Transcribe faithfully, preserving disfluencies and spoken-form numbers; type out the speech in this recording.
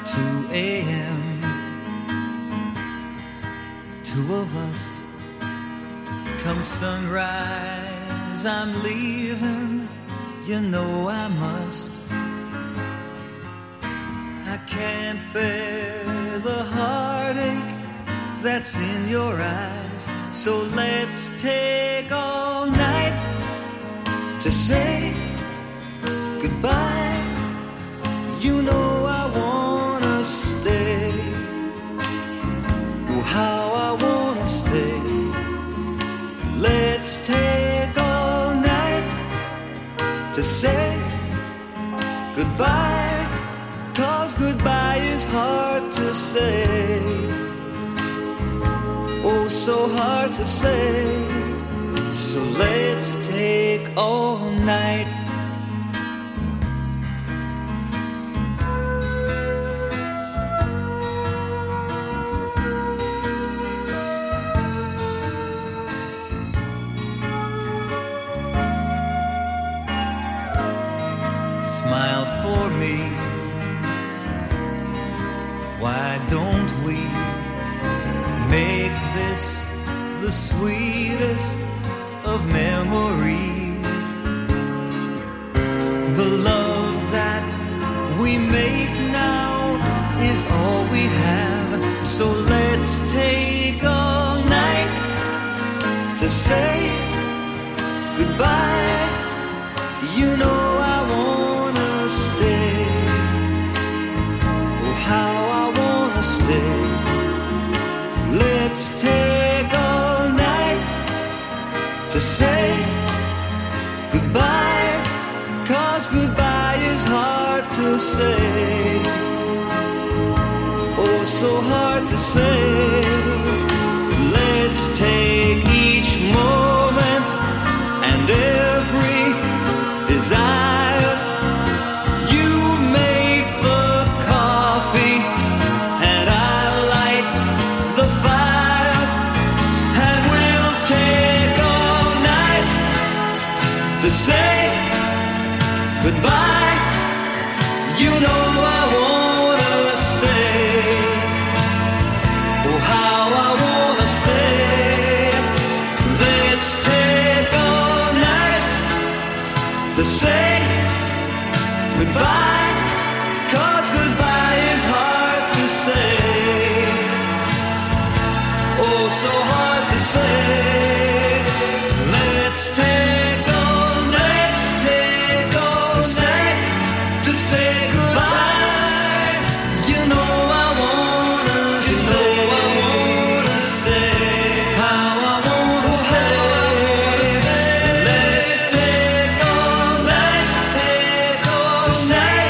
two a.m. Two of us. Come sunrise, I'm leaving. You know I must. I can't bear the heartache that's in your eyes. So let's take all night to say goodbye. You know I wanna stay. Oh, how I wanna stay. Let's take all night to say goodbye. 'Cause goodbye is hard to say. Oh, so hard to say. So let's take all night. Smile for me. Why don't we make this the sweetest of memories? The love that we make now is all we have. So let's take all night to say goodbye. You know I wanna stay. Oh, how I wanna stay. Let's take all night to say goodbye. 'Cause goodbye is hard to say. Oh, so hard to say. Let's take each moment and every desire. You make the coffee and I light the fire, and we'll take all night to say goodbye. You know I wanna stay. Oh, how I wanna stay. Let's take all night to say goodbye. 'Cause goodbye is hard to say. Oh, so hard to say. Let's take all night, let's take all to say, to say goodbye. You know I wanna you stay. Know I wanna stay. How I wanna oh, stay. How I wanna stay. Let's take all night, let's take all to say